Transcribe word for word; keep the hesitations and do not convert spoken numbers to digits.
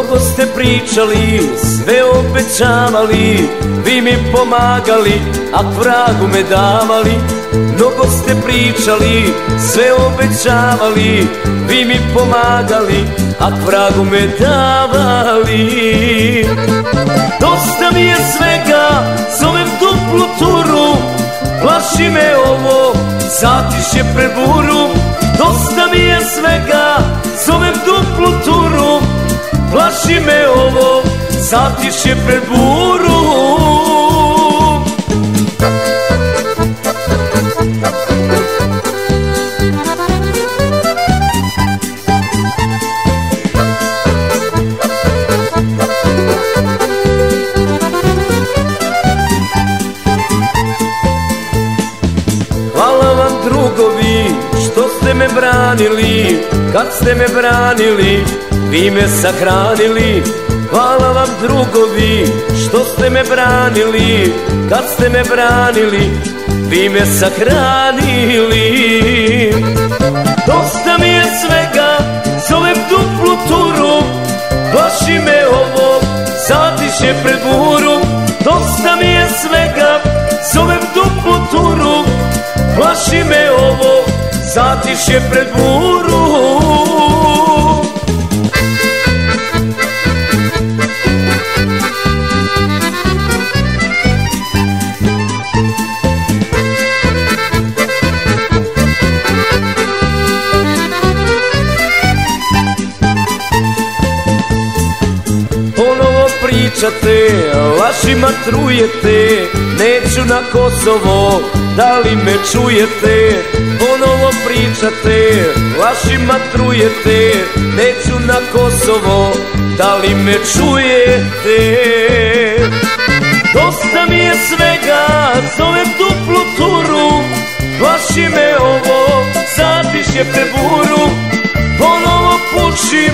Mnogo ste pričali, sve obećavali, vi mi pomagali, a vragu me davali. Mnogo ste pričali, sve obećavali, vi mi pomagali, a vragu me davali. Dosta mi je svega, zovem duplu turu, plaši me ovo, zatišje pred buru. Dosta mi je svega, zovem duplu turu, plaši me ovo, zatišje pred buru. Hvala vam drugovi što ste me branili, kad ste me branili, vi me sahranili. Hvala vam drugovi što ste me branili, kad ste me branili, vi me sahranili. Dosta mi je svega, zovem duplu turu, plaši me ovo, zatišje pred buru. Dosta mi je svega, zovem duplu turu, plaši me ovo, zatišje pred buru. Ponovo pričate, lažima trujete, neću na Kosovo, da li me čujete? Ponovo pričate, lažima trujete, neću na Kosovo, da li me čujete? Dosta mi je svega, zovem duplu turu, plaši me ovo, zatišje pred buru. Ponovo pušim,